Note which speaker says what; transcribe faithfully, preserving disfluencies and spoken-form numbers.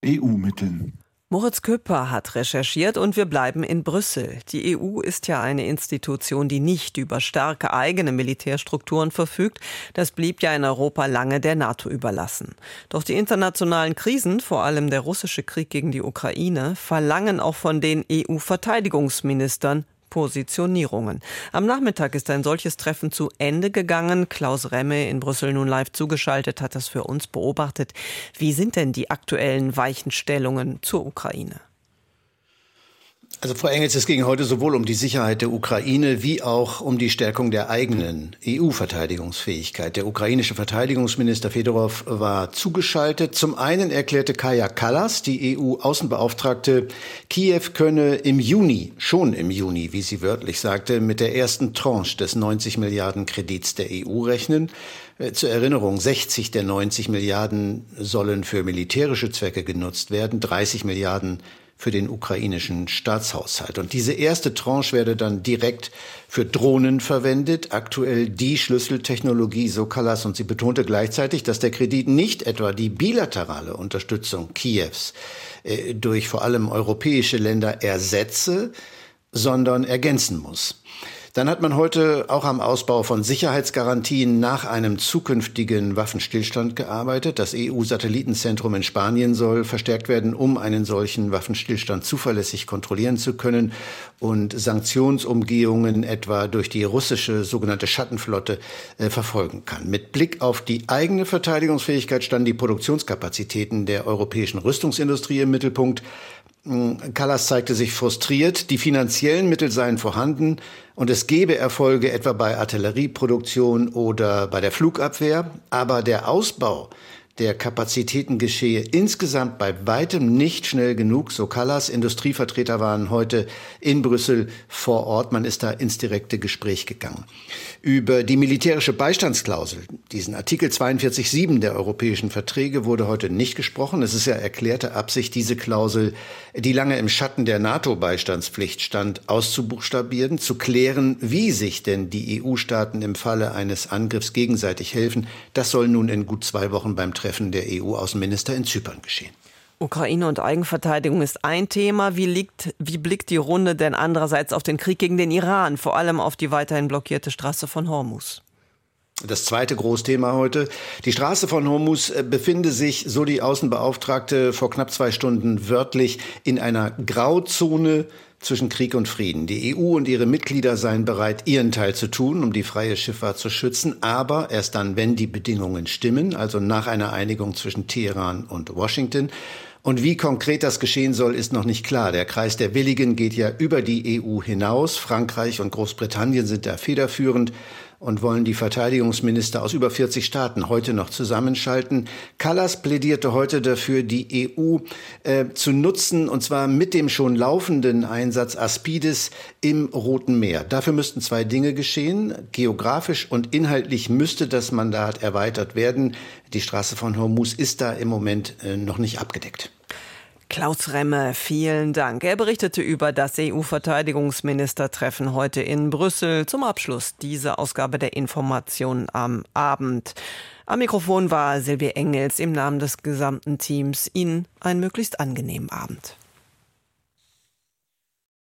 Speaker 1: E U-Mitteln.
Speaker 2: Moritz Küpper hat recherchiert und wir bleiben in Brüssel. Die E U ist ja eine Institution, die nicht über starke eigene Militärstrukturen verfügt. Das blieb ja in Europa lange der NATO überlassen. Doch die internationalen Krisen, vor allem der russische Krieg gegen die Ukraine, verlangen auch von den E U-Verteidigungsministern Positionierungen. Am Nachmittag ist ein solches Treffen zu Ende gegangen. Klaus Remme in Brüssel nun live zugeschaltet, hat das für uns beobachtet. Wie sind denn die aktuellen Weichenstellungen zur Ukraine?
Speaker 3: Also Frau Engels, es ging heute sowohl um die Sicherheit der Ukraine wie auch um die Stärkung der eigenen E U-Verteidigungsfähigkeit. Der ukrainische Verteidigungsminister Fedorov war zugeschaltet. Zum einen erklärte Kaja Kallas, die E U-Außenbeauftragte, Kiew könne im Juni, schon im Juni, wie sie wörtlich sagte, mit der ersten Tranche des neunzig Milliarden Kredits der E U rechnen. Zur Erinnerung, sechzig der neunzig Milliarden sollen für militärische Zwecke genutzt werden, dreißig Milliarden für den ukrainischen Staatshaushalt. Und diese erste Tranche werde dann direkt für Drohnen verwendet. Aktuell die Schlüsseltechnologie, so Kallas. Und sie betonte gleichzeitig, dass der Kredit nicht etwa die bilaterale Unterstützung Kiews äh, durch vor allem europäische Länder ersetze, sondern ergänzen muss. Dann hat man heute auch am Ausbau von Sicherheitsgarantien nach einem zukünftigen Waffenstillstand gearbeitet. Das E U-Satellitenzentrum in Spanien soll verstärkt werden, um einen solchen Waffenstillstand zuverlässig kontrollieren zu können und Sanktionsumgehungen etwa durch die russische sogenannte Schattenflotte äh, verfolgen kann. Mit Blick auf die eigene Verteidigungsfähigkeit standen die Produktionskapazitäten der europäischen Rüstungsindustrie im Mittelpunkt. Kallas zeigte sich frustriert, die finanziellen Mittel seien vorhanden und es gebe Erfolge etwa bei Artillerieproduktion oder bei der Flugabwehr, aber der Ausbau der Kapazitäten geschehe insgesamt bei weitem nicht schnell genug, so Kallas. Industrievertreter waren heute in Brüssel vor Ort. Man ist da ins direkte Gespräch gegangen. Über die militärische Beistandsklausel, diesen Artikel zweiundvierzig Absatz sieben der europäischen Verträge, wurde heute nicht gesprochen. Es ist ja erklärte Absicht, diese Klausel, die lange im Schatten der NATO-Beistandspflicht stand, auszubuchstabieren, zu klären, wie sich denn die E U-Staaten im Falle eines Angriffs gegenseitig helfen. Das soll nun in gut zwei Wochen beim Treffen der E U-Außenminister in Zypern geschehen.
Speaker 2: Ukraine und Eigenverteidigung ist ein Thema. Wie, liegt, wie blickt die Runde denn andererseits auf den Krieg gegen den Iran, vor allem auf die weiterhin blockierte Straße von Hormuz?
Speaker 3: Das zweite Großthema heute. Die Straße von Hormuz befinde sich, so die Außenbeauftragte vor knapp zwei Stunden wörtlich, in einer Grauzone zwischen Krieg und Frieden. Die E U und ihre Mitglieder seien bereit, ihren Teil zu tun, um die freie Schifffahrt zu schützen, aber erst dann, wenn die Bedingungen stimmen, also nach einer Einigung zwischen Teheran und Washington. Und wie konkret das geschehen soll, ist noch nicht klar. Der Kreis der Willigen geht ja über die E U hinaus. Frankreich und Großbritannien sind da federführend und wollen die Verteidigungsminister aus über vierzig Staaten heute noch zusammenschalten. Kallas plädierte heute dafür, die E U äh, zu nutzen, und zwar mit dem schon laufenden Einsatz Aspides im Roten Meer. Dafür müssten zwei Dinge geschehen. Geografisch und inhaltlich müsste das Mandat erweitert werden. Die Straße von Hormuz ist da im Moment äh, noch nicht abgedeckt.
Speaker 2: Klaus Remme, vielen Dank. Er berichtete über das E U-Verteidigungsministertreffen heute in Brüssel. Zum Abschluss diese Ausgabe der Information am Abend. Am Mikrofon war Silvia Engels im Namen des gesamten Teams. Ihnen einen möglichst angenehmen Abend.